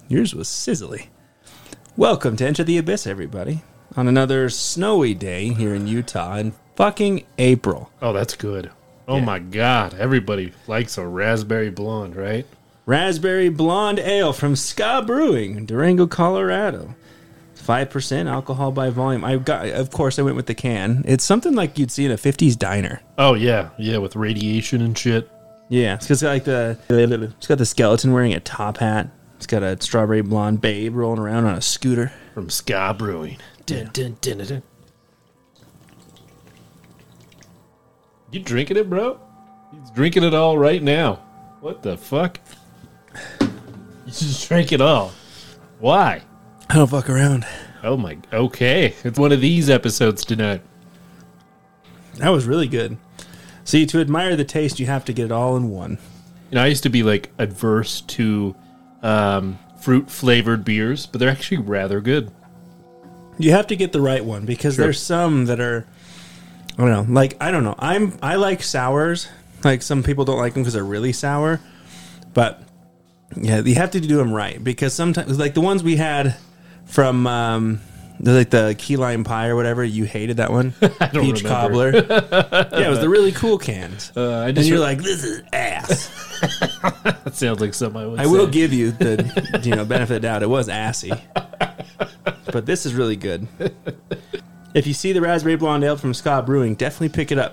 Yours was sizzly. Welcome to Enter the Abyss, everybody. On another snowy day here in Utah in fucking April. Oh, that's good. Oh, yeah. My God. Everybody likes a raspberry blonde, right? Raspberry blonde ale from Ska Brewing in Durango, Colorado. 5% alcohol by volume. Of course, I went with the can. It's something like you'd see in a 50s diner. Oh, yeah. Yeah, with radiation and shit. Yeah. It's got the skeleton wearing a top hat. It's got a strawberry blonde babe rolling around on a scooter. From Ska Brewing. Yeah. Dun, dun, dun, dun. You drinking it, bro? He's drinking it all right now. What the fuck? You just drank it all. Why? I don't fuck around. Oh my... Okay. It's one of these episodes tonight. That was really good. See, to admire the taste, you have to get it all in one. You know, I used to be, like, adverse to fruit-flavored beers, but they're actually rather good. You have to get the right one, because there's some that are... I don't know. I like sours. Like, some people don't like them because they're really sour. But, yeah, you have to do them right. Because sometimes, like, the ones we had from... the key lime pie or whatever, you hated that one. I don't Peach remember. cobbler. Yeah, it was the really cool cans. And you're like, this is ass. That sounds like something I would say. I will give you the benefit of the doubt. It was assy. But this is really good. If you see the Raspberry Blonde Ale from Ska Brewing, definitely pick it up.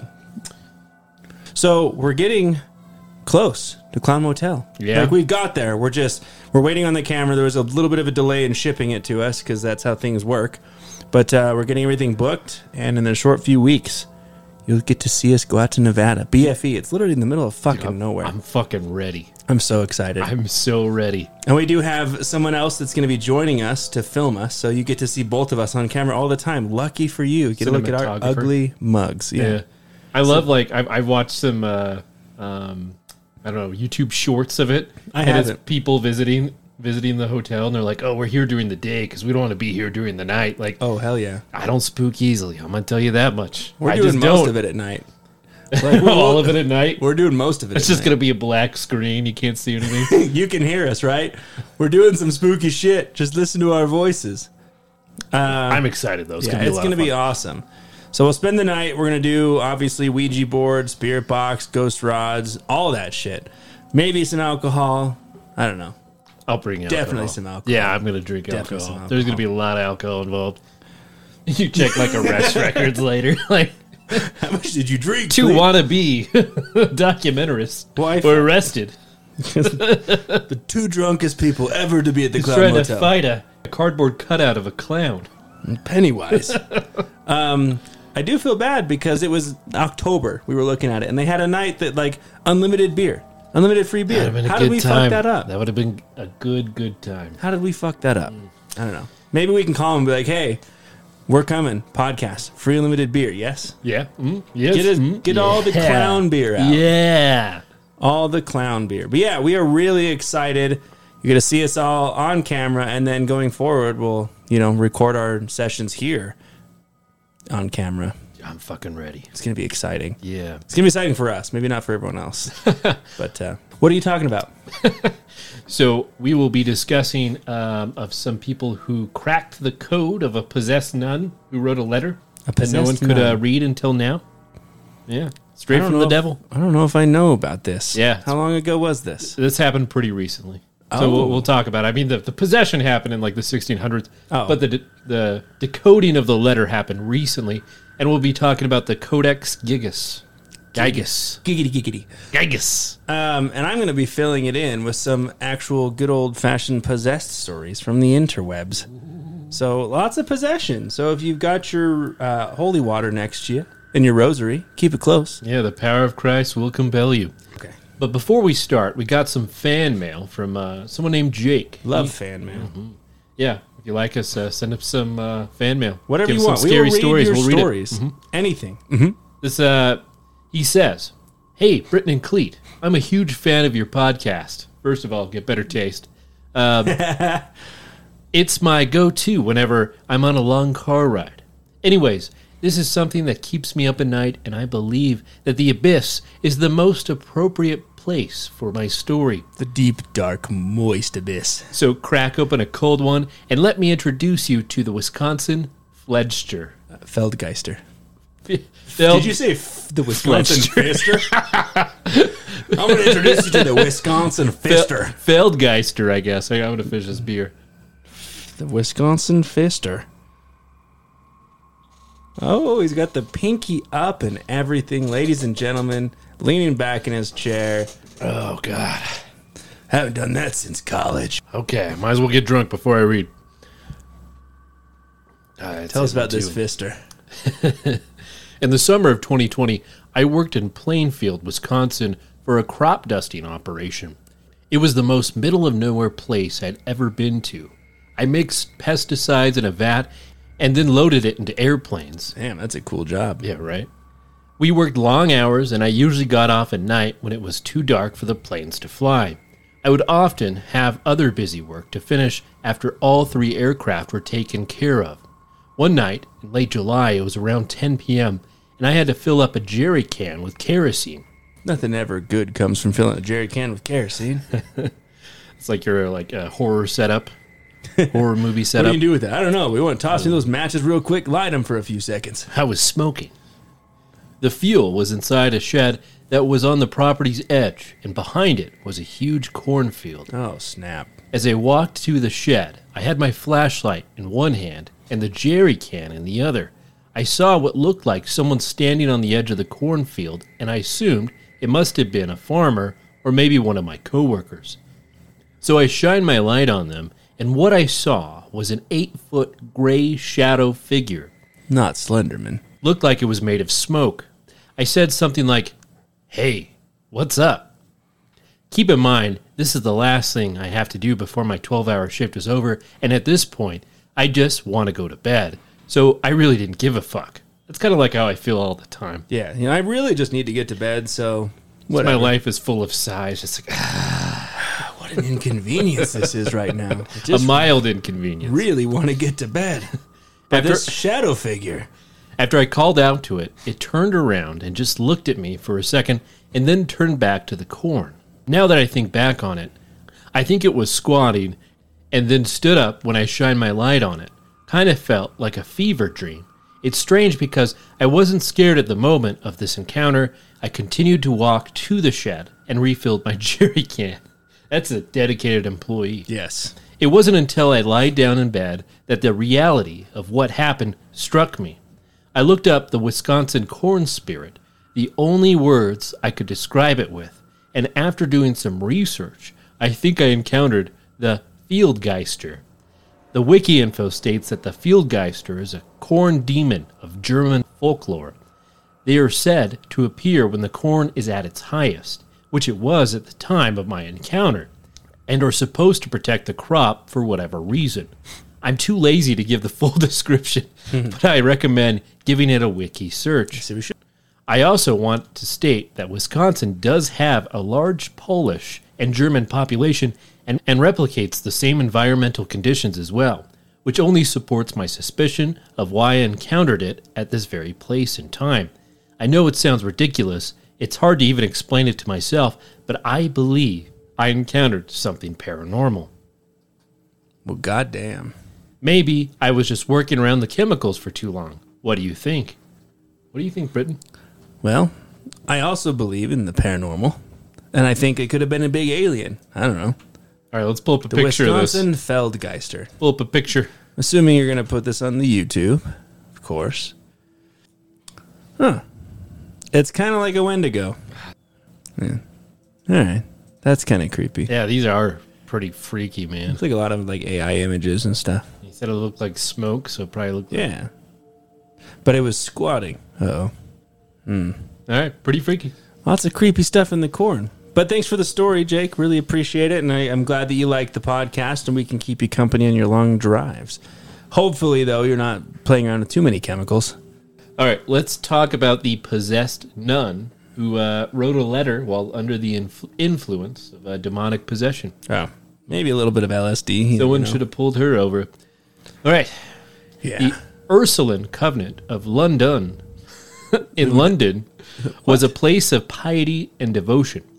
So we're getting close to Clown Motel. Yeah. Like, we got there. We're waiting on the camera. There was a little bit of a delay in shipping it to us because that's how things work. But we're getting everything booked, and in a short few weeks, you'll get to see us go out to Nevada. BFE. It's literally in the middle of fucking nowhere. I'm fucking ready. I'm so excited. I'm so ready. And we do have someone else that's going to be joining us to film us, so you get to see both of us on camera all the time. Lucky for you. Get to look at our ugly mugs. Yeah. I love, like, I've watched some, I don't know, YouTube shorts of it. It's people visiting the hotel, and they're like, oh, we're here during the day because we don't want to be here during the night. Like, oh, hell yeah. I don't spook easily. I'm going to tell you that much. We're doing most of it at night. Like, all of it at night? We're doing most of it. It's just going to be a black screen. You can't see anything. You can hear us, right? We're doing some spooky shit. Just listen to our voices. I'm excited, though. It's going to be awesome. So we'll spend the night. We're going to do, obviously, Ouija board, spirit box, ghost rods, all that shit. Maybe some alcohol. I don't know. I'll bring alcohol. Definitely some alcohol. Yeah, I'm going to drink alcohol. There's going to be a lot of alcohol involved. You check, like, arrest records later. Like, how much did you drink? Two wannabe documentarists were arrested. The two drunkest people ever to be at the Clown Motel. Motel. Trying to fight a cardboard cutout of a clown. Pennywise. I do feel bad because it was October. We were looking at it, and they had a night that, like, unlimited beer. Unlimited free beer. How did we fuck that up? That would have been a good time. How did we fuck that up? I don't know. Maybe we can call them and be like, hey, we're coming. Podcast. Free unlimited beer. Yes? Yeah. Yes. Get all the clown beer out. Yeah. All the clown beer. But yeah, we are really excited. You're going to see us all on camera, and then going forward, we'll, record our sessions here on camera. I'm fucking ready. It's going to be exciting. Yeah. It's going to be exciting for us. Maybe not for everyone else. But what are you talking about? So we will be discussing of some people who cracked the code of a possessed nun who wrote a letter that no one could read until now. Yeah. Straight from the devil. I don't know if I know about this. Yeah. How long ago was this? This happened pretty recently. So we'll talk about it. I mean, the possession happened in, like, the 1600s. Oh. But the decoding of the letter happened recently. And we'll be talking about the Codex Gigas. Giggity. Gigas. And I'm going to be filling it in with some actual good old-fashioned possessed stories from the interwebs. So lots of possession. So if you've got your holy water next to you and your rosary, keep it close. Yeah, the power of Christ will compel you. Okay. But before we start, we got some fan mail from someone named Jake. Love fan mail. Mm-hmm. Yeah. If you like us, send up some fan mail. Whatever Give you want. Scary stories. We'll read stories. Mm-hmm. Anything. Mm-hmm. This, he says, hey, Britton and Cleet, I'm a huge fan of your podcast. First of all, get better taste. It's my go-to whenever I'm on a long car ride. Anyways, this is something that keeps me up at night, and I believe that the Abyss is the most appropriate place for my story. The deep, dark, moist abyss. So crack open a cold one and let me introduce you to the Wisconsin Fledster. Feldgeister. Did you say the Wisconsin Fister? I'm going to introduce you to the Wisconsin Fister. Feldgeister, I guess. I'm going to finish this beer. The Wisconsin Fister. Oh, he's got the pinky up and everything. Ladies and gentlemen, leaning back in his chair. Oh, God. Haven't done that since college. Okay, might as well get drunk before I read. Tell us about this Fister. In the summer of 2020, I worked in Plainfield, Wisconsin for a crop dusting operation. It was the most middle-of-nowhere place I'd ever been to. I mixed pesticides in a vat and then loaded it into airplanes. Damn, that's a cool job. Yeah, right? We worked long hours, and I usually got off at night when it was too dark for the planes to fly. I would often have other busy work to finish after all 3 aircraft were taken care of. One night, in late July, it was around 10 p.m., and I had to fill up a jerry can with kerosene. Nothing ever good comes from filling a jerry can with kerosene. It's like your a horror setup. Horror movie setup. What do you do with that? I don't know. We want to toss in those matches real quick, light them for a few seconds. I was smoking. The fuel was inside a shed that was on the property's edge, and behind it was a huge cornfield. Oh, snap. As I walked to the shed, I had my flashlight in one hand and the jerry can in the other. I saw what looked like someone standing on the edge of the cornfield, and I assumed it must have been a farmer or maybe one of my coworkers. So I shined my light on them, and what I saw was an 8-foot gray shadow figure. Not Slenderman. Looked like it was made of smoke. I said something like, "Hey, what's up?" Keep in mind, this is the last thing I have to do before my 12-hour shift is over, and at this point, I just want to go to bed. So I really didn't give a fuck. That's kind of like how I feel all the time. Yeah, I really just need to get to bed, so my life is full of sighs. It's like, what an inconvenience this is right now. A mild inconvenience. Really want to get to bed. But this shadow figure. After I called out to it, it turned around and just looked at me for a second and then turned back to the corn. Now that I think back on it, I think it was squatting and then stood up when I shined my light on it. Kind of felt like a fever dream. It's strange because I wasn't scared at the moment of this encounter. I continued to walk to the shed and refilled my jerry can. That's a dedicated employee. Yes. It wasn't until I lied down in bed that the reality of what happened struck me. I looked up the Wisconsin corn spirit, the only words I could describe it with, and after doing some research, I think I encountered the Feldgeister. The wiki info states that the Feldgeister is a corn demon of German folklore. They are said to appear when the corn is at its highest, which it was at the time of my encounter, and are supposed to protect the crop for whatever reason. I'm too lazy to give the full description, but I recommend giving it a wiki search. I also want to state that Wisconsin does have a large Polish and German population and replicates the same environmental conditions as well, which only supports my suspicion of why I encountered it at this very place and time. I know it sounds ridiculous. It's hard to even explain it to myself, but I believe I encountered something paranormal. Well, goddamn. Maybe I was just working around the chemicals for too long. What do you think? What do you think, Britton? Well, I also believe in the paranormal, and I think it could have been a big alien. I don't know. All right, let's pull up a picture of this. The Wisconsin Feldgeister. Pull up a picture. Assuming you're going to put this on the YouTube, of course. Huh. It's kind of like a Wendigo. Yeah. All right. That's kind of creepy. Yeah, these are pretty freaky, man. It's like a lot of like AI images and stuff. He said it looked like smoke, so it probably looked like... Yeah. But it was squatting. Uh-oh. All right, pretty freaky. Lots of creepy stuff in the corn. But thanks for the story, Jake. Really appreciate it. And I'm glad that you like the podcast and we can keep you company on your long drives. Hopefully, though, you're not playing around with too many chemicals. All right, let's talk about the possessed nun who wrote a letter while under the influence of a demonic possession. Oh, maybe a little bit of LSD. Someone should have pulled her over. All right. Yeah. The Ursuline Convent of London in London was a place of piety and devotion.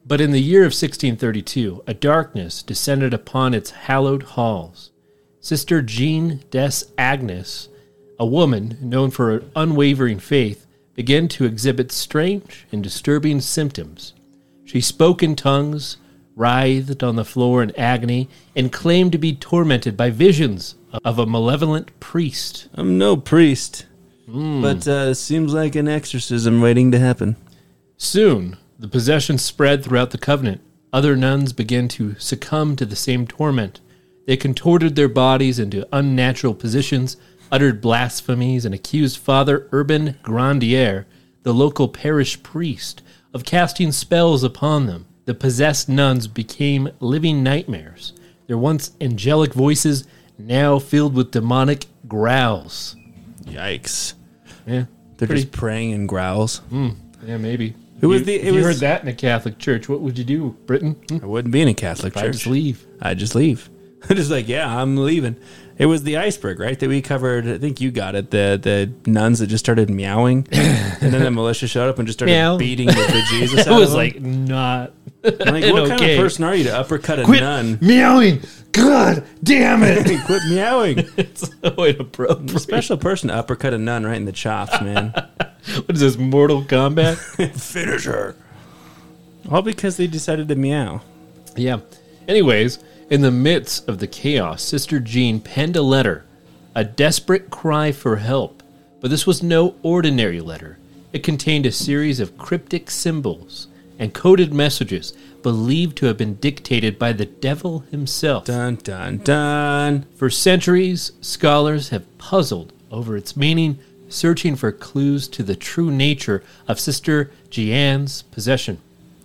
But in the year of 1632, a darkness descended upon its hallowed halls. Sister Jean des Agnes, a woman known for her unwavering faith, began to exhibit strange and disturbing symptoms. She spoke in tongues, writhed on the floor in agony, and claimed to be tormented by visions of a malevolent priest. I'm no priest, but seems like an exorcism waiting to happen. Soon, the possession spread throughout the convent. Other nuns began to succumb to the same torment. They contorted their bodies into unnatural positions, uttered blasphemies, and accused Father Urban Grandier, the local parish priest, of casting spells upon them. The possessed nuns became living nightmares, their once angelic voices now filled with demonic growls. Yikes. Yeah. They're just praying in growls. Yeah, maybe. If you heard that in a Catholic church, what would you do, Britain? I wouldn't be in a Catholic church. I'd just leave. I'd just leave. Just like, yeah, I'm leaving. It was the iceberg, right, that we covered. I think you got it. The nuns that just started meowing, and then the militia showed up and just started beating the bejesus out of them. It was like not. Like, what kind of person are you to uppercut a nun? Meowing. God damn it! Quit meowing. It's so inappropriate. I'm a special person to uppercut a nun right in the chops, man. What is this, Mortal Kombat? Finish her. All because they decided to meow. Yeah. Anyways, in the midst of the chaos, Sister Jean penned a letter, a desperate cry for help. But this was no ordinary letter. It contained a series of cryptic symbols and coded messages believed to have been dictated by the devil himself. Dun, dun, dun. For centuries, scholars have puzzled over its meaning, searching for clues to the true nature of Sister Jeanne's possession.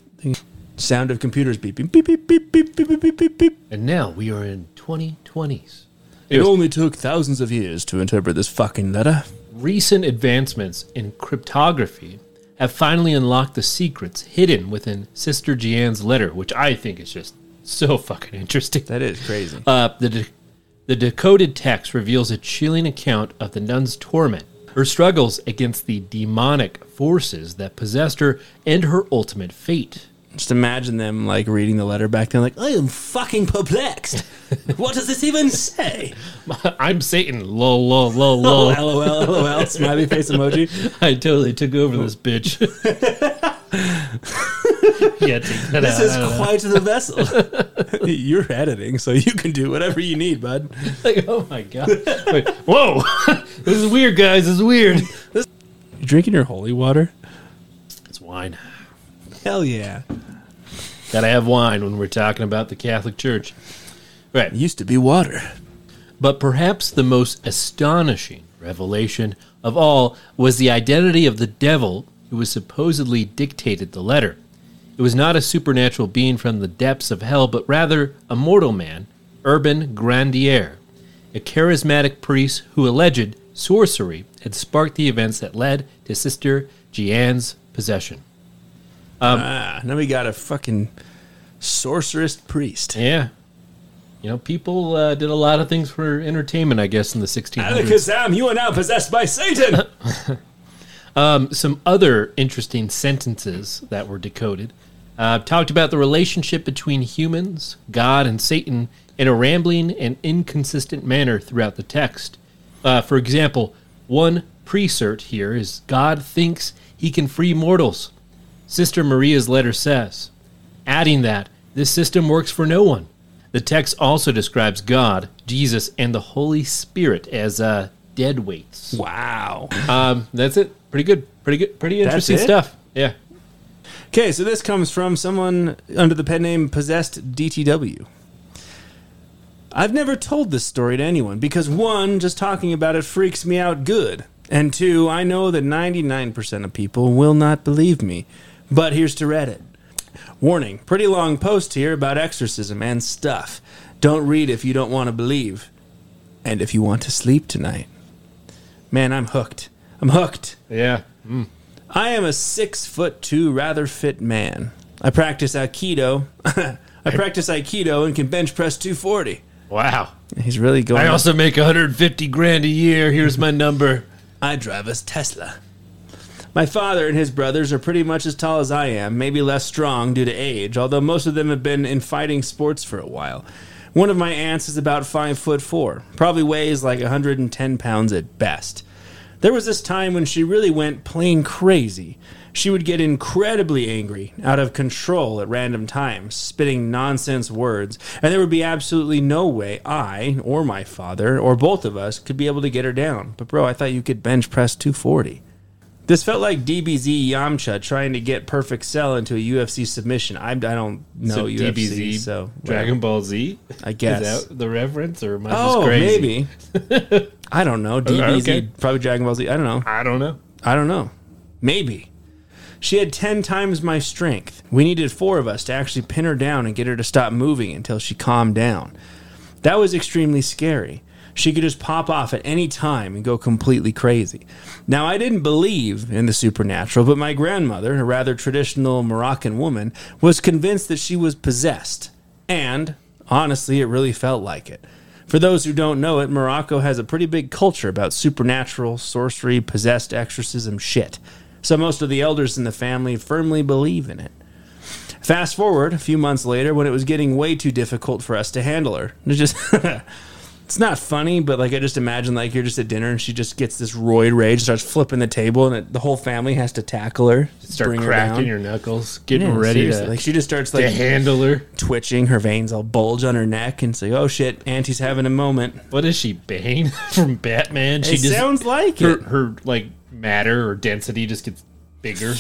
Sound of computers beeping. Beep, beep, beep, beep, beep, beep, beep, beep. And now we are in 2020s. It only took thousands of years to interpret this fucking letter. Recent advancements in cryptography have finally unlocked the secrets hidden within Sister Jeanne's letter, which I think is just so fucking interesting. That is crazy. The decoded text reveals a chilling account of the nun's torment, her struggles against the demonic forces that possessed her, and her ultimate fate. Just imagine them, like, reading the letter back then, like, I am fucking perplexed. What does this even say? I'm Satan. Lol, lol, lol, lol. LOL, LOL, smiley face emoji. I totally took over this bitch. Yeah, take that this is quite the vessel. You're editing, so you can do whatever you need, bud. Like, oh my God. Wait, whoa. This is weird, guys. This is weird. You drinking your holy water? It's wine. Hell yeah. Gotta have wine when we're talking about the Catholic Church. Right. It used to be water. But perhaps the most astonishing revelation of all was the identity of the devil who was supposedly dictated the letter. It was not a supernatural being from the depths of hell, but rather a mortal man, Urban Grandier, a charismatic priest who alleged sorcery had sparked the events that led to Sister Jeanne's possession. Now we got a fucking sorceress priest. Yeah. You know, people did a lot of things for entertainment, I guess, in the 1600s. Alakazam, you are now possessed by Satan! Some other interesting sentences that were decoded talked about the relationship between humans, God, and Satan in a rambling and inconsistent manner throughout the text. For example, one precept here is God thinks he can free mortals. Sister Maria's letter says, adding that this system works for no one. The text also describes God, Jesus, and the Holy Spirit as dead weights. Wow. That's it. Pretty good. Pretty interesting stuff. Yeah. Okay, so this comes from someone under the pen name Possessed DTW. I've never told this story to anyone because, one, just talking about it freaks me out good. And two, I know that 99% of people will not believe me. But here's to Reddit. Warning, pretty long post here about exorcism and stuff. Don't read if you don't want to believe. And if you want to sleep tonight. Man, I'm hooked. I'm hooked. Yeah. I am a 6'2" rather fit man. I practice Aikido. I practice Aikido and can bench press 240. Wow. He's really going. I also make $150,000 a year. Here's my number. I drive a Tesla. My father and his brothers are pretty much as tall as I am, maybe less strong due to age, although most of them have been in fighting sports for a while. One of my aunts is about 5'4", probably weighs like 110 pounds at best. There was this time when she really went plain crazy. She would get incredibly angry, out of control at random times, spitting nonsense words, and there would be absolutely no way I, or my father, or both of us could be able to get her down. But bro, I thought you could bench press 240. This felt like DBZ Yamcha trying to get Perfect Cell into a UFC submission. I don't know so UFC, DBZ, so Dragon Ball Z. I guess is that the reference, or am I just crazy? Maybe. I don't know. DBZ, okay. Probably Dragon Ball Z. I don't know. Maybe. She had 10 times my strength. We needed 4 of us to actually pin her down and get her to stop moving until she calmed down. That was extremely scary. She could just pop off at any time and go completely crazy. Now, I didn't believe in the supernatural, but my grandmother, a rather traditional Moroccan woman, was convinced that she was possessed. And, honestly, it really felt like it. For those who don't know it, Morocco has a pretty big culture about supernatural, sorcery, possessed exorcism shit. So most of the elders in the family firmly believe in it. Fast forward a few months later when it was getting way too difficult for us to handle her. It's not funny, but like I just imagine like you're just at dinner and she just gets this roid rage, starts flipping the table, and the whole family has to tackle her, start cracking your knuckles, getting ready to like she just starts like to handle her, twitching, her veins all bulge on her neck, and say, "Oh shit, Auntie's having a moment." What is she, Bane from Batman? She just sounds like it. Her like matter or density just gets bigger.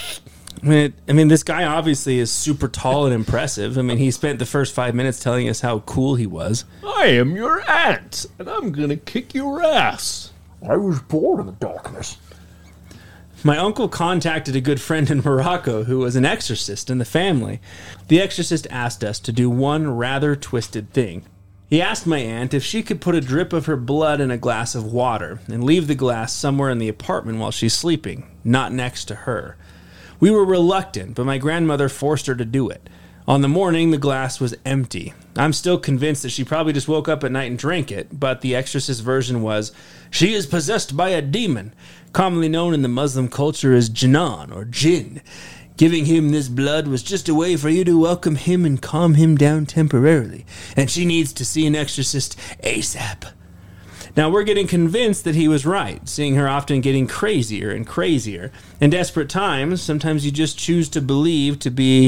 I mean, this guy obviously is super tall and impressive. I mean, he spent the first 5 minutes telling us how cool he was. I am your aunt, and I'm going to kick your ass. I was born in the darkness. My uncle contacted a good friend in Morocco who was an exorcist in the family. The exorcist asked us to do one rather twisted thing. He asked my aunt if she could put a drip of her blood in a glass of water and leave the glass somewhere in the apartment while she's sleeping, not next to her. We were reluctant, but my grandmother forced her to do it. On the morning, the glass was empty. I'm still convinced that she probably just woke up at night and drank it, but the exorcist version was, she is possessed by a demon, commonly known in the Muslim culture as Jinnan or Jinn. Giving him this blood was just a way for you to welcome him and calm him down temporarily, and she needs to see an exorcist ASAP. Now, we're getting convinced that he was right, seeing her often getting crazier and crazier. In desperate times, sometimes you just chose to believe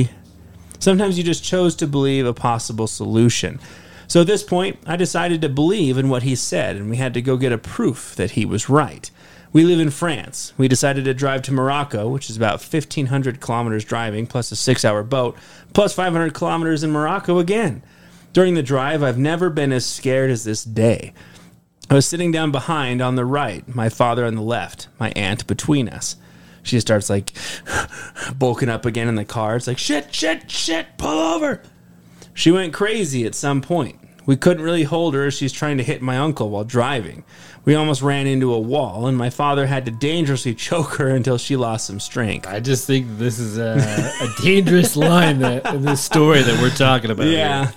a possible solution. So at this point, I decided to believe in what he said, and we had to go get a proof that he was right. We live in France. We decided to drive to Morocco, which is about 1,500 kilometers driving, plus a 6-hour boat, plus 500 kilometers in Morocco again. During the drive, I've never been as scared as this day. I was sitting down behind on the right, my father on the left, my aunt between us. She starts like bulking up again in the car. It's like, shit, pull over. She went crazy at some point. We couldn't really hold her as she's trying to hit my uncle while driving. We almost ran into a wall, and my father had to dangerously choke her until she lost some strength. I just think this is a dangerous line in this story that we're talking about. Yeah.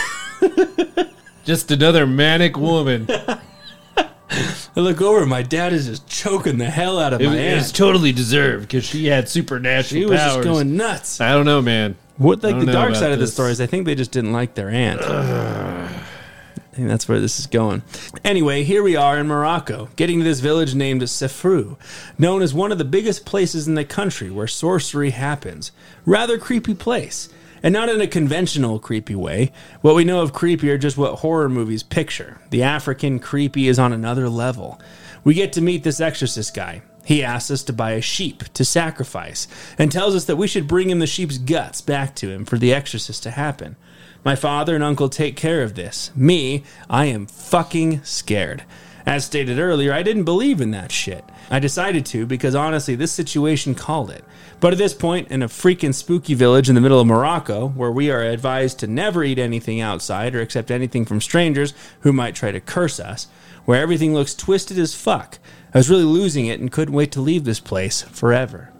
Just another manic woman. I look over, my dad is just choking the hell out of my aunt. It was totally deserved because she had supernatural powers. She was just going nuts. I don't know, man. What like the dark side of the story is I think they just didn't like their aunt. I think that's where this is going. Anyway, here we are in Morocco, getting to this village named Sefrou, known as one of the biggest places in the country where sorcery happens. Rather creepy place. And not in a conventional creepy way. What we know of creepy are just what horror movies picture. The African creepy is on another level. We get to meet this exorcist guy. He asks us to buy a sheep to sacrifice and tells us that we should bring him the sheep's guts back to him for the exorcist to happen. My father and uncle take care of this. Me, I am fucking scared. As stated earlier, I didn't believe in that shit. I decided to because honestly, this situation called it. But at this point, in a freaking spooky village in the middle of Morocco, where we are advised to never eat anything outside or accept anything from strangers who might try to curse us, where everything looks twisted as fuck, I was really losing it and couldn't wait to leave this place forever.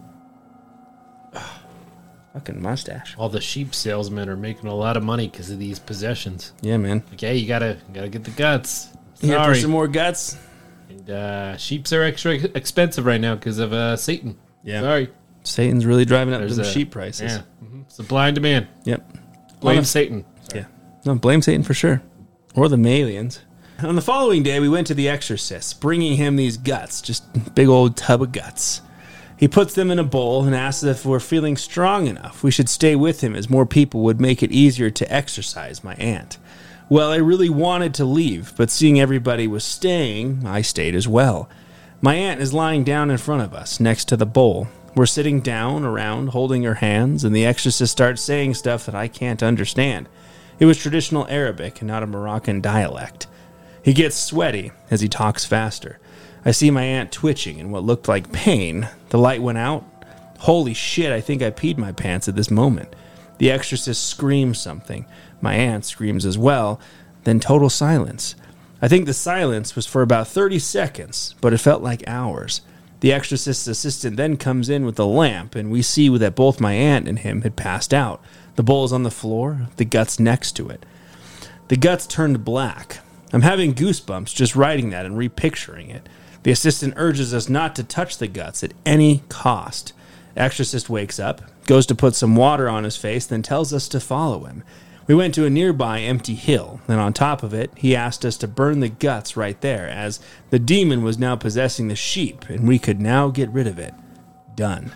Fucking mustache. All the sheep salesmen are making a lot of money because of these possessions. Yeah, man. Okay, you gotta get the guts. Here for some more guts. And sheeps are extra expensive right now because of Satan. Yeah. Sorry. Satan's really driving up the sheep prices. Yeah. Mm-hmm. It's a blind demand. Yep. Blame Satan. Sorry. Yeah. No, blame Satan for sure. Or the Malians. On the following day, we went to the exorcist, bringing him these guts, just big old tub of guts. He puts them in a bowl and asks if we're feeling strong enough. We should stay with him as more people would make it easier to exorcise my aunt. Well, I really wanted to leave, but seeing everybody was staying, I stayed as well. My aunt is lying down in front of us, next to the bowl. We're sitting down around, holding her hands, and the exorcist starts saying stuff that I can't understand. It was traditional Arabic and not a Moroccan dialect. He gets sweaty as he talks faster. I see my aunt twitching in what looked like pain. The light went out. Holy shit, I think I peed my pants at this moment. The exorcist screams something. My aunt screams as well. Then total silence. I think the silence was for about 30 seconds, but it felt like hours. The exorcist's assistant then comes in with a lamp, and we see that both my aunt and him had passed out. The bowl is on the floor, the guts next to it. The guts turned black. I'm having goosebumps just writing that and repicturing it. The assistant urges us not to touch the guts at any cost. Exorcist wakes up, goes to put some water on his face, then tells us to follow him. We went to a nearby empty hill, and on top of it, he asked us to burn the guts right there, as the demon was now possessing the sheep, and we could now get rid of it. Done.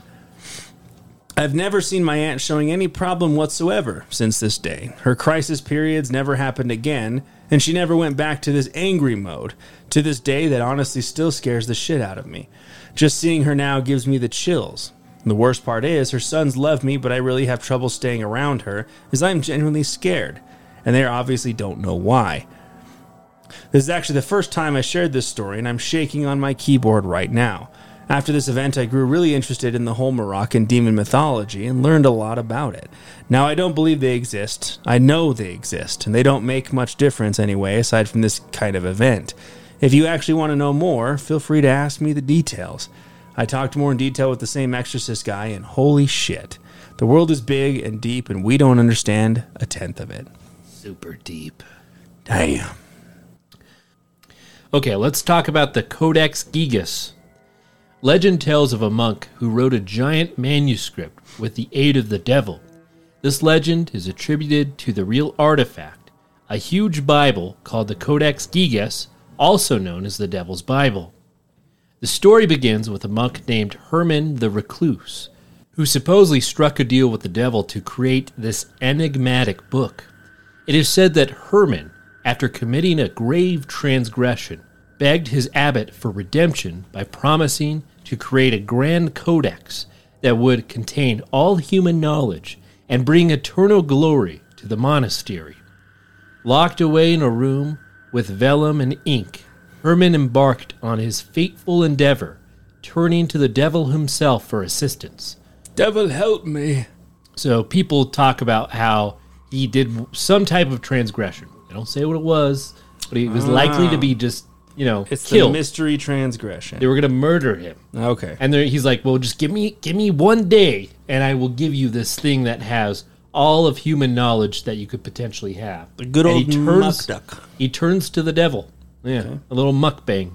I've never seen my aunt showing any problem whatsoever since this day. Her crisis periods never happened again, and she never went back to this angry mode. To this day, that honestly still scares the shit out of me. Just seeing her now gives me the chills. The worst part is, her sons love me, but I really have trouble staying around her, as I'm genuinely scared, and they obviously don't know why. This is actually the first time I shared this story, and I'm shaking on my keyboard right now. After this event, I grew really interested in the whole Moroccan demon mythology and learned a lot about it. Now, I don't believe they exist. I know they exist, and they don't make much difference anyway, aside from this kind of event. If you actually want to know more, feel free to ask me the details. I talked more in detail with the same exorcist guy, and holy shit. The world is big and deep, and we don't understand a tenth of it. Super deep. Damn. Okay, let's talk about the Codex Gigas. Legend tells of a monk who wrote a giant manuscript with the aid of the devil. This legend is attributed to the real artifact, a huge Bible called the Codex Gigas, also known as the Devil's Bible. The story begins with a monk named Herman the Recluse, who supposedly struck a deal with the devil to create this enigmatic book. It is said that Herman, after committing a grave transgression, begged his abbot for redemption by promising to create a grand codex that would contain all human knowledge and bring eternal glory to the monastery. Locked away in a room with vellum and ink, Herman embarked on his fateful endeavor, turning to the devil himself for assistance. Devil, help me. So people talk about how he did some type of transgression. They don't say what it was, but he was likely to be just, it's killed. The mystery transgression. They were going to murder him. Okay. And he's like, well, just give me 1 day, and I will give you this thing that has all of human knowledge that you could potentially have. The good old muck duck. He turns to the devil. Yeah, okay. A little mukbang.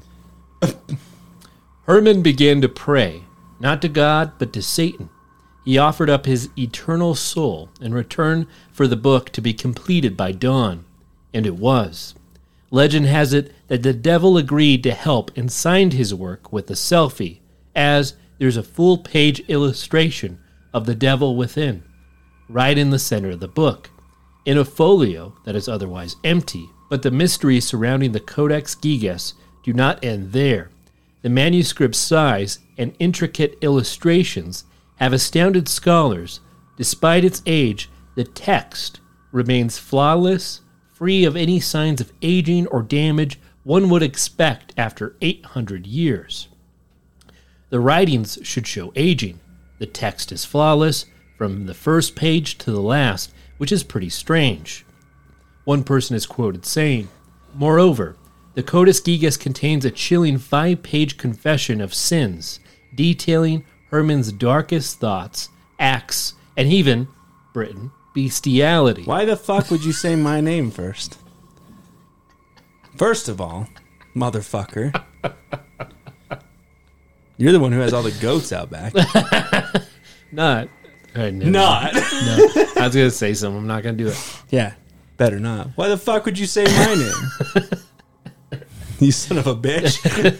Herman began to pray, not to God, but to Satan. He offered up his eternal soul in return for the book to be completed by dawn, and it was. Legend has it that the devil agreed to help and signed his work with a selfie, as there's a full-page illustration of the devil within, right in the center of the book, in a folio that is otherwise empty. But the mysteries surrounding the Codex Gigas do not end there. The manuscript's size and intricate illustrations have astounded scholars. Despite its age, the text remains flawless, free of any signs of aging or damage one would expect after 800 years. The writings should show aging. The text is flawless from the first page to the last, which is pretty strange. One person is quoted saying, "Moreover, the Codex Gigas contains a chilling 5-page confession of sins, detailing Herman's darkest thoughts, acts, and even, Britain, bestiality." Why the fuck would you say my name first? First of all, motherfucker. You're the one who has all the goats out back. Not. All right, Not. No. I was going to say something. I'm not going to do it. Yeah, better not. Why the fuck would you say my name? You son of a bitch.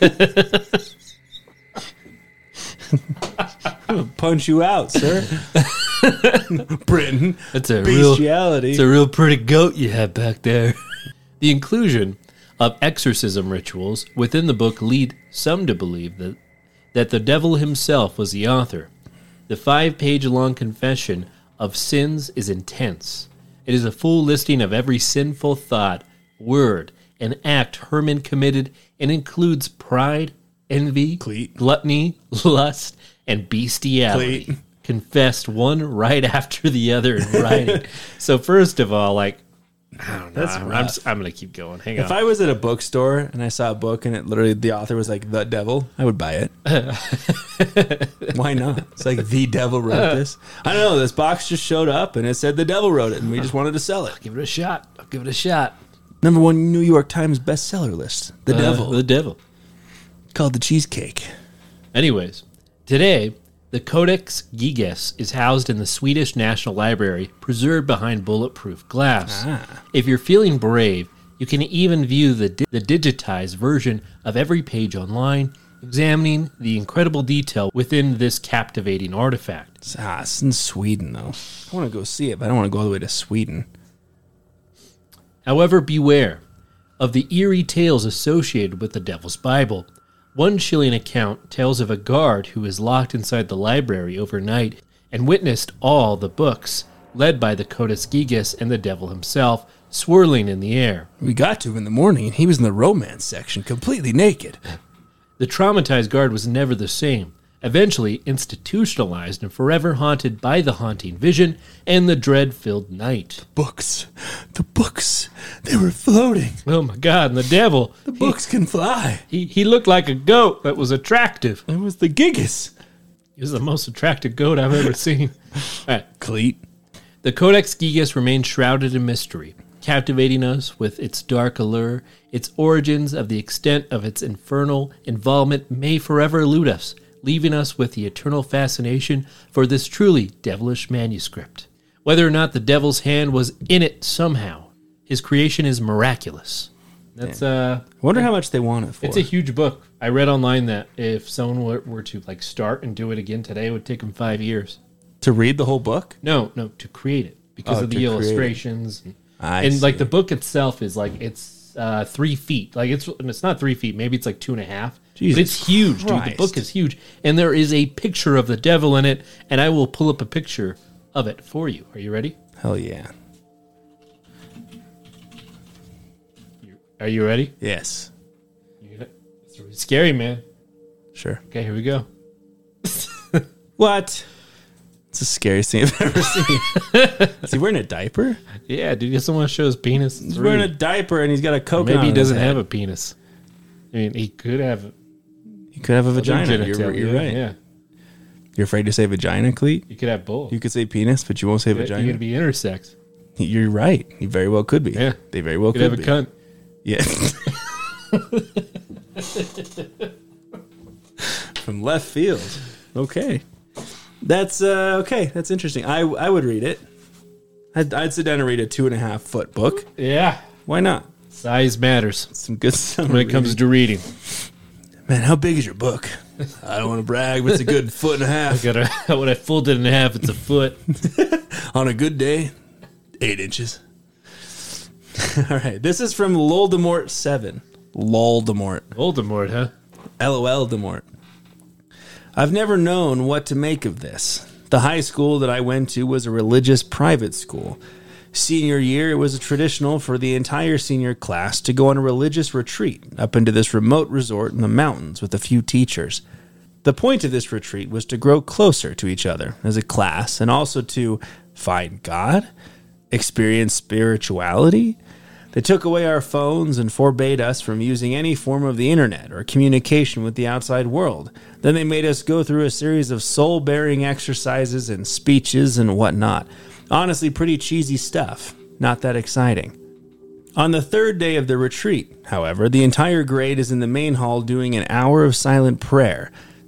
I'm going to punch you out, sir. Britain. It's a bestiality. It's a real pretty goat you have back there. The inclusion of exorcism rituals within the book lead some to believe that the devil himself was the author. The 5-page-long confession of sins is intense. It is a full listing of every sinful thought, word, and act Herman committed and includes pride, envy, gluttony, lust, and bestiality. Confessed one right after the other in writing. So first of all, like, I don't know. I'm going to keep going. Hang on. If I was at a bookstore and I saw a book and it literally the author was like the devil, I would buy it. Why not? It's like the devil wrote this. I don't know. This box just showed up and it said the devil wrote it, and we just wanted to sell it. I'll give it a shot. #1 New York Times bestseller list. The devil. The devil. Called the cheesecake. Anyways, today the Codex Gigas is housed in the Swedish National Library, preserved behind bulletproof glass. If you're feeling brave, you can even view the digitized version of every page online, examining the incredible detail within this captivating artifact. It's in Sweden, though. I want to go see it, but I don't want to go all the way to Sweden. However, beware of the eerie tales associated with the Devil's Bible. One chilling account tells of a guard who was locked inside the library overnight and witnessed all the books, led by the Codex Gigas and the devil himself, swirling in the air. We got to him in the morning, and he was in the romance section, completely naked. The traumatized guard was never the same, eventually institutionalized and forever haunted by the haunting vision and the dread-filled night. The books, they were floating. Oh my God, and the devil. The books can fly. He looked like a goat that was attractive. It was the Gigas. He was the most attractive goat I've ever seen. All right. Cleet. The Codex Gigas remains shrouded in mystery, captivating us with its dark allure. Its origins of the extent of its infernal involvement may forever elude us, leaving us with the eternal fascination for this truly devilish manuscript. Whether or not the devil's hand was in it somehow, his creation is miraculous. That's I wonder how much they want it for. It's a huge book. I read online that if someone were to like start and do it again today, it would take them 5 years. To read the whole book? No, to create it because of the illustrations. And like the book itself is like it's 3 feet. Like it's not 3 feet. Maybe it's like 2.5. Jesus but it's huge, Christ. dude. The book is huge, and there is a picture of the devil in it. And I will pull up a picture of it for you. Are you ready? Hell yeah. Are you ready? Yes. It's really scary, man. Sure. Okay, here we go. What? It's the scariest thing I've ever seen. Is he wearing a diaper? Yeah, dude. He doesn't want to show his penis. He's wearing a diaper and he's got a coconut. Maybe he doesn't on his have head. a penis. I mean, he could have. He could have a vagina. Genitalia, You're right. Yeah. You're afraid to say vagina, Cleet? You could have both. You could say penis, but you won't say vagina. You could be intersex. You're right. He very well could be. Yeah. They very well You could could be. have a cunt. Yeah. From left field. Okay. That's okay. That's interesting. I would read it. I'd sit down and read a 2.5 foot book. Yeah. Why not? Size matters Some good stuff. when it comes to reading. Man, how big is your book? I don't want to brag, but it's a good 1.5 foot. When I fold it in half, it's a foot. On a good day, 8 inches. All right. This is from Loldemort7. Loldemort. Voldemort, huh? LOL Demort. I've never known what to make of this. The high school that I went to was a religious private school. Senior year, it was a traditional for the entire senior class to go on a religious retreat up into this remote resort in the mountains with a few teachers. The point of this retreat was to grow closer to each other as a class and also to find God, experience spirituality. They took away our phones and forbade us from using any form of the internet or communication with the outside world. Then they made us go through a series of soul-bearing exercises and speeches and whatnot. Honestly, pretty cheesy stuff. Not that exciting. On the 3rd day of the retreat, however, the entire grade is in the main hall doing an hour of silent prayer.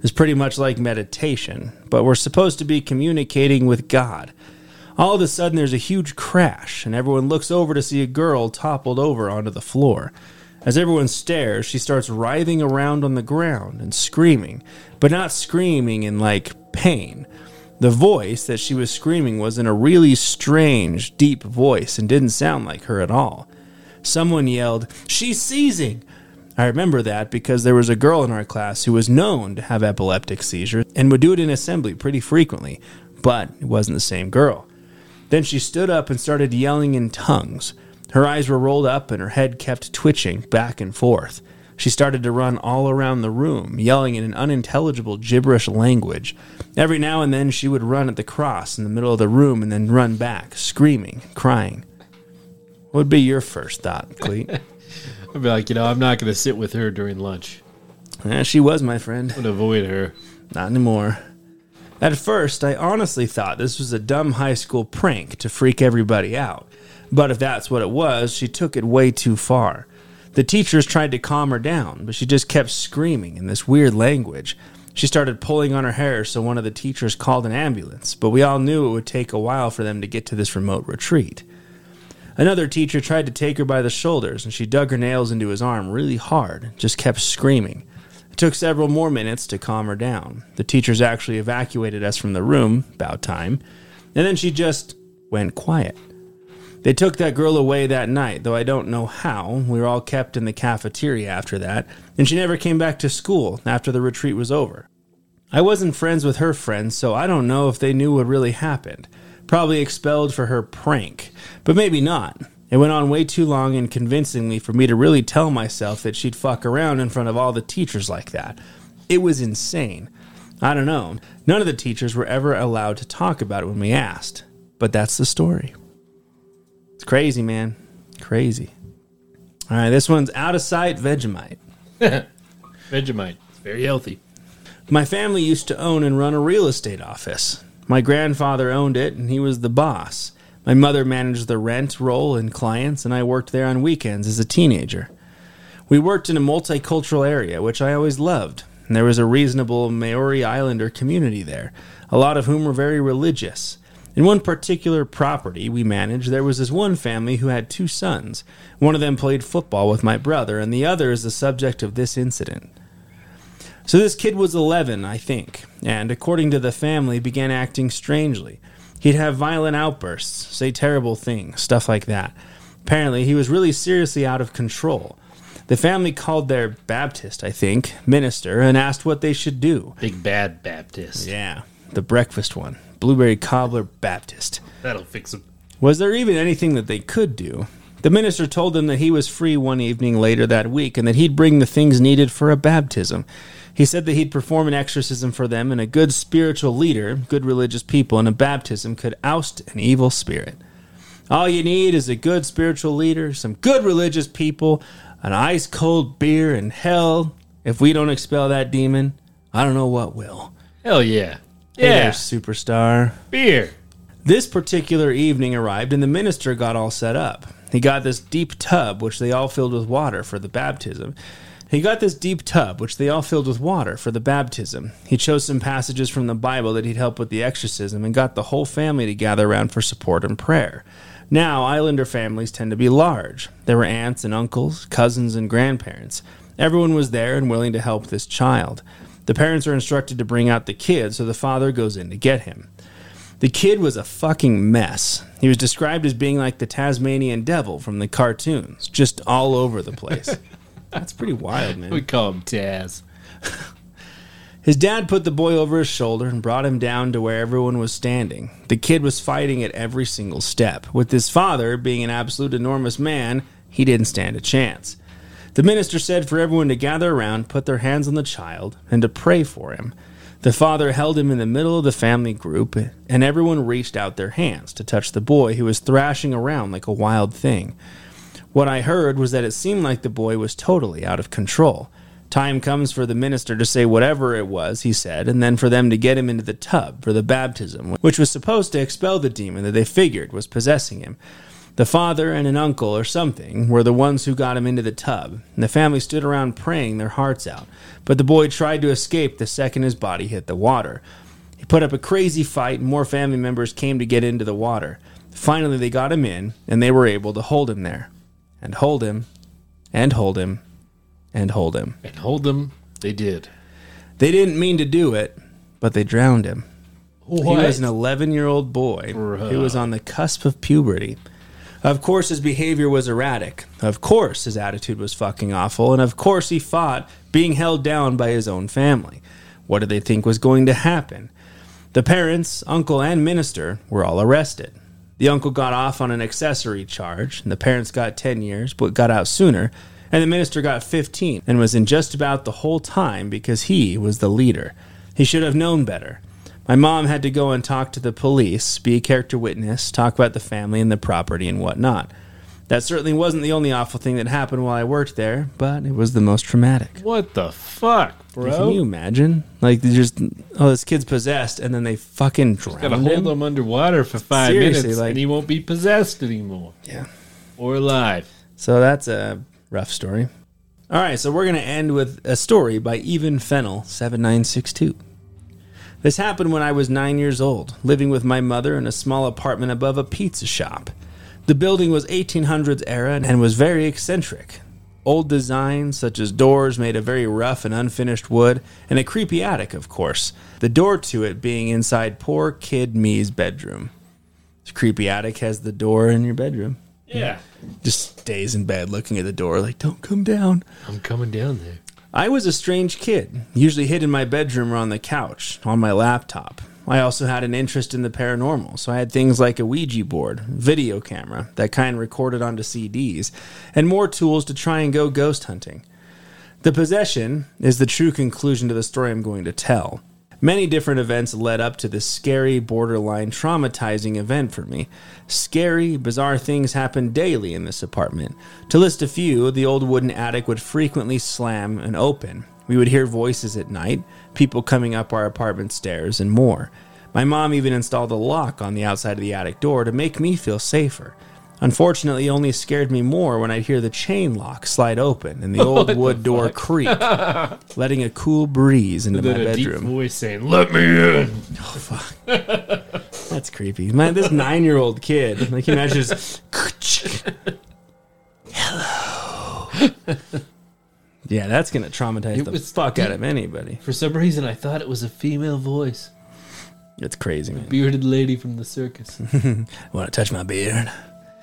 It's pretty much like meditation, but we're supposed to be communicating with God. All of a sudden, there's a huge crash, and everyone looks over to see a girl toppled over onto the floor. As everyone stares, she starts writhing around on the ground and screaming, but not screaming in, pain. The voice that she was screaming was in a really strange, deep voice and didn't sound like her at all. Someone yelled, "She's seizing!" I remember that because there was a girl in our class who was known to have epileptic seizures and would do it in assembly pretty frequently, but it wasn't the same girl. Then she stood up and started yelling in tongues. Her eyes were rolled up and her head kept twitching back and forth. She started to run all around the room, yelling in an unintelligible gibberish language. Every now and then she would run at the cross in the middle of the room and then run back, screaming, crying. What would be your first thought, Cleet? I'd be like, I'm not going to sit with her during lunch. Yeah, she was my friend. I would avoid her. Not anymore. At first, I honestly thought this was a dumb high school prank to freak everybody out. But if that's what it was, she took it way too far. The teachers tried to calm her down, but she just kept screaming in this weird language. She started pulling on her hair, so one of the teachers called an ambulance, but we all knew it would take a while for them to get to this remote retreat. Another teacher tried to take her by the shoulders, and she dug her nails into his arm really hard and just kept screaming. It took several more minutes to calm her down. The teachers actually evacuated us from the room, about time, and then she just went quiet. They took that girl away that night, though I don't know how. We were all kept in the cafeteria after that, and she never came back to school after the retreat was over. I wasn't friends with her friends, so I don't know if they knew what really happened. Probably expelled for her prank, but maybe not. It went on way too long and convincingly for me to really tell myself that she'd fuck around in front of all the teachers like that. It was insane. I don't know. None of the teachers were ever allowed to talk about it when we asked, but that's the story. It's crazy, man. Crazy. All right, this one's out of sight Vegemite. Vegemite. It's very healthy. My family used to own and run a real estate office. My grandfather owned it, and he was the boss. My mother managed the rent roll and clients, and I worked there on weekends as a teenager. We worked in a multicultural area, which I always loved, and there was a reasonable Maori Islander community there, a lot of whom were very religious. In one particular property we managed, there was this one family who had 2 sons. One of them played football with my brother, and the other is the subject of this incident. So this kid was 11, I think, and according to the family, began acting strangely. He'd have violent outbursts, say terrible things, stuff like that. Apparently, he was really seriously out of control. The family called their Baptist, I think, minister, and asked what they should do. Big bad Baptist. Yeah, the breakfast one. Blueberry Cobbler Baptist. That'll fix him. Was there even anything that they could do? The minister told them that he was free one evening later that week and that he'd bring the things needed for a baptism. He said that he'd perform an exorcism for them, and a good spiritual leader, good religious people, and a baptism could oust an evil spirit. All you need is a good spiritual leader, some good religious people, an ice-cold beer, and hell, if we don't expel that demon, I don't know what will. Hell yeah. Hey there, superstar. Beer. This particular evening arrived, and the minister got all set up. He got this deep tub, which they all filled with water for the baptism. He chose some passages from the Bible that he'd help with the exorcism and got the whole family to gather around for support and prayer. Now, Islander families tend to be large. There were aunts and uncles, cousins and grandparents. Everyone was there and willing to help this child. The parents are instructed to bring out the kid, so the father goes in to get him. The kid was a fucking mess. He was described as being like the Tasmanian devil from the cartoons, just all over the place. That's pretty wild, man. We call him Taz. His dad put the boy over his shoulder and brought him down to where everyone was standing. The kid was fighting at every single step. With his father being an absolute enormous man, he didn't stand a chance. The minister said for everyone to gather around, put their hands on the child, and to pray for him. The father held him in the middle of the family group, and everyone reached out their hands to touch the boy who was thrashing around like a wild thing. What I heard was that it seemed like the boy was totally out of control. Time comes for the minister to say whatever it was, he said, and then for them to get him into the tub for the baptism, which was supposed to expel the demon that they figured was possessing him. The father and an uncle or something were the ones who got him into the tub, and the family stood around praying their hearts out. But the boy tried to escape the second his body hit the water. He put up a crazy fight, and more family members came to get into the water. Finally, they got him in, and they were able to hold him there. And hold him, and hold him, and hold him. And hold him, they did. They didn't mean to do it, but they drowned him. What? He was an 11-year-old boy who was on the cusp of puberty. Of course, his behavior was erratic. Of course, his attitude was fucking awful. And of course, he fought being held down by his own family. What did they think was going to happen? The parents, uncle, and minister were all arrested. The uncle got off on an accessory charge, and the parents got 10 years, but got out sooner, and the minister got 15, and was in just about the whole time because he was the leader. He should have known better. My mom had to go and talk to the police, be a character witness, talk about the family and the property and whatnot. That certainly wasn't the only awful thing that happened while I worked there, but it was the most traumatic. What the fuck, bro? Can you imagine? Like, this kid's possessed, and then they fucking drown him? Gotta hold him underwater for 5 minutes, and he won't be possessed anymore. Yeah. Or alive. So that's a rough story. All right, so we're going to end with a story by Even Fennel, 7962. This happened when I was 9 years old, living with my mother in a small apartment above a pizza shop. The building was 1800s era and was very eccentric. Old designs, such as doors made of very rough and unfinished wood, and a creepy attic, of course. The door to it being inside poor kid me's bedroom. This creepy attic has the door in your bedroom. Yeah. Just stays in bed looking at the door like, don't come down. I'm coming down there. I was a strange kid, usually hid in my bedroom or on the couch, on my laptop. I also had an interest in the paranormal, so I had things like a Ouija board, video camera, that kind recorded onto CDs, and more tools to try and go ghost hunting. The possession is the true conclusion to the story I'm going to tell. Many different events led up to this scary, borderline traumatizing event for me. Scary, bizarre things happened daily in this apartment. To list a few, the old wooden attic would frequently slam and open. We would hear voices at night, people coming up our apartment stairs, and more. My mom even installed a lock on the outside of the attic door to make me feel safer. Unfortunately, it only scared me more when I'd hear the chain lock slide open and the old wood door creak, letting a cool breeze into my bedroom. A deep voice saying, "Let me in." Oh, fuck. That's creepy. Man, this 9-year-old kid, like, imagine just, hello. Yeah, that's going to traumatize the fuck out of anybody. For some reason, I thought it was a female voice. It's crazy, man. Bearded lady from the circus. Want to touch my beard?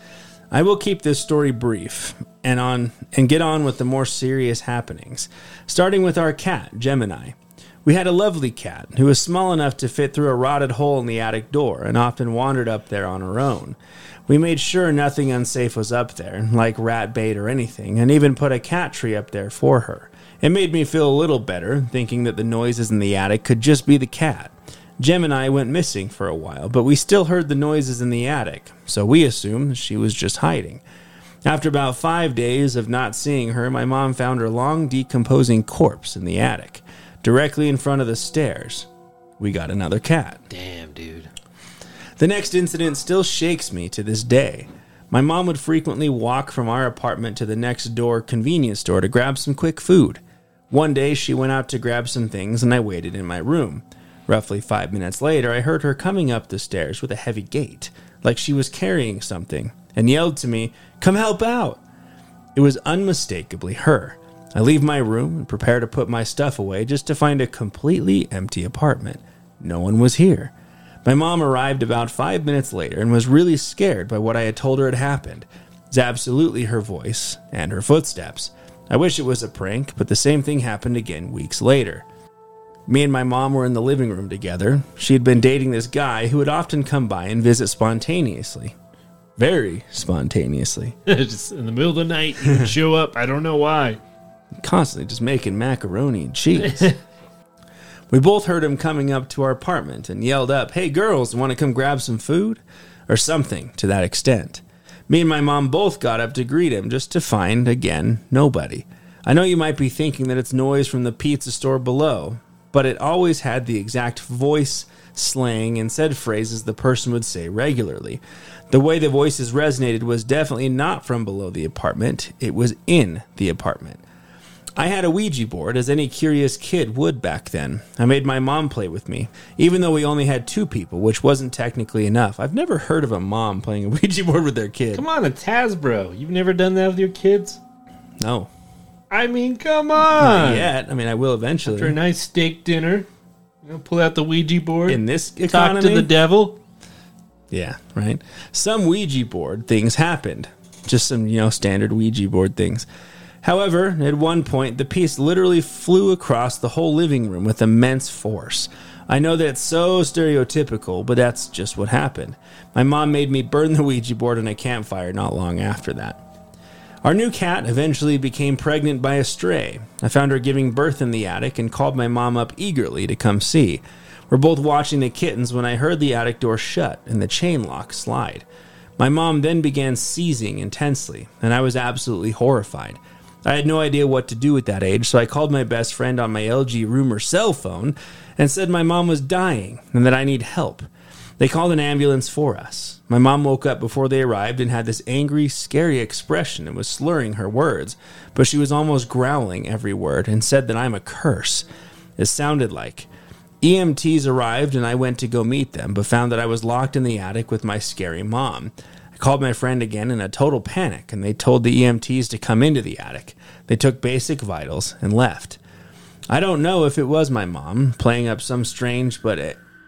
I will keep this story brief and get on with the more serious happenings, starting with our cat, Gemini. We had a lovely cat who was small enough to fit through a rotted hole in the attic door and often wandered up there on her own. We made sure nothing unsafe was up there, like rat bait or anything, and even put a cat tree up there for her. It made me feel a little better, thinking that the noises in the attic could just be the cat. Gemini went missing for a while, but we still heard the noises in the attic, so we assumed she was just hiding. After about 5 days of not seeing her, my mom found her long decomposing corpse in the attic, directly in front of the stairs. We got another cat. Damn, dude. The next incident still shakes me to this day. My mom would frequently walk from our apartment to the next door convenience store to grab some quick food. One day she went out to grab some things and I waited in my room. Roughly 5 minutes later, I heard her coming up the stairs with a heavy gait, like she was carrying something, and yelled to me, "Come help out!" It was unmistakably her. I leave my room and prepare to put my stuff away just to find a completely empty apartment. No one was here. My mom arrived about 5 minutes later and was really scared by what I had told her had happened. It's absolutely her voice and her footsteps. I wish it was a prank, but the same thing happened again weeks later. Me and my mom were in the living room together. She had been dating this guy who would often come by and visit spontaneously. Very spontaneously. Just in the middle of the night, he would show up. I don't know why. Constantly just making macaroni and cheese. We both heard him coming up to our apartment and yelled up, "Hey girls, want to come grab some food?" Or something to that extent. Me and my mom both got up to greet him just to find, again, nobody. I know you might be thinking that it's noise from the pizza store below, but but it always had the exact voice, slang, and said phrases the person would say regularly. The way the voices resonated was definitely not from below the apartment. It was in the apartment. I had a Ouija board, as any curious kid would back then. I made my mom play with me, even though we only had 2 people, which wasn't technically enough. I've never heard of a mom playing a Ouija board with their kid. Come on, it's Hasbro. You've never done that with your kids? No. I mean, come on. Not yet. I mean, I will eventually. After a nice steak dinner, pull out the Ouija board. In this economy? Talk to the devil. Yeah, right. Some Ouija board things happened. Just some, standard Ouija board things. However, at one point, the piece literally flew across the whole living room with immense force. I know that it's so stereotypical, but that's just what happened. My mom made me burn the Ouija board in a campfire not long after that. Our new cat eventually became pregnant by a stray. I found her giving birth in the attic and called my mom up eagerly to come see. We're both watching the kittens when I heard the attic door shut and the chain lock slide. My mom then began seizing intensely, and I was absolutely horrified. I had no idea what to do at that age, so I called my best friend on my LG Roomer cell phone and said my mom was dying and that I need help. They called an ambulance for us. My mom woke up before they arrived and had this angry, scary expression and was slurring her words, but she was almost growling every word and said that I'm a curse. It sounded like. EMTs arrived and I went to go meet them, but found that I was locked in the attic with my scary mom. I called my friend again in a total panic, and they told the EMTs to come into the attic. They took basic vitals and left. I don't know if it was my mom playing up some strange but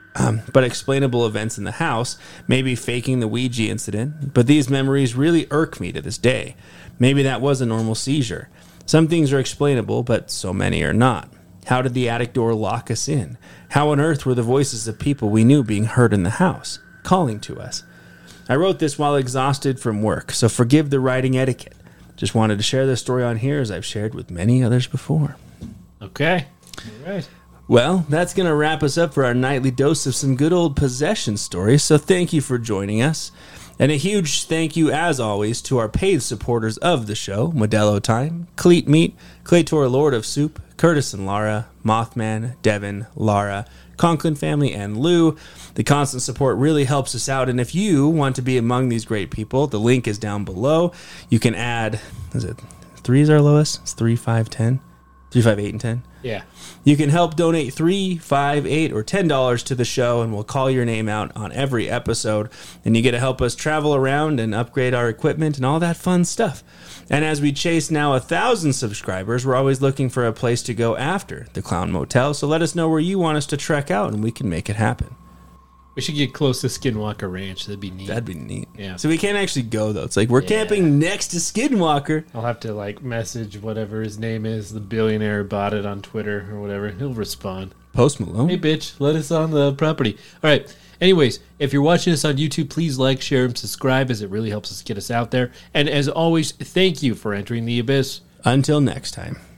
explainable events in the house, maybe faking the Ouija incident, but these memories really irk me to this day. Maybe that was a normal seizure. Some things are explainable, but so many are not. How did the attic door lock us in? How on earth were the voices of people we knew being heard in the house, calling to us? I wrote this while exhausted from work, so forgive the writing etiquette. Just wanted to share this story on here as I've shared with many others before. Okay. All right. Well, that's going to wrap us up for our nightly dose of some good old possession stories, so thank you for joining us. And a huge thank you, as always, to our paid supporters of the show, Modelo Time, Cleat Meat, Claytor Lord of Soup, Curtis and Lara, Mothman, Devin, Lara, Conklin family, and Lou. The constant support really helps us out, and if you want to be among these great people, the link is down below. You can add, is it 3 is our lowest? It's 3, 5, 10? 3, 5, 8, and 10? Yeah. You can help donate $3, $5, $8, or $10 to the show, and we'll call your name out on every episode. And you get to help us travel around and upgrade our equipment and all that fun stuff. And as we chase now 1,000 subscribers, we're always looking for a place to go after the Clown Motel. So let us know where you want us to trek out, and we can make it happen. We should get close to Skinwalker Ranch. That'd be neat. That'd be neat. Yeah. So we can't actually go, though. It's like we're camping next to Skinwalker. I'll have to, message whatever his name is, the billionaire bought it on Twitter or whatever. He'll respond. Post Malone. Hey, bitch, let us on the property. All right. Anyways, if you're watching us on YouTube, please like, share, and subscribe, as it really helps us get us out there. And as always, thank you for entering the abyss. Until next time.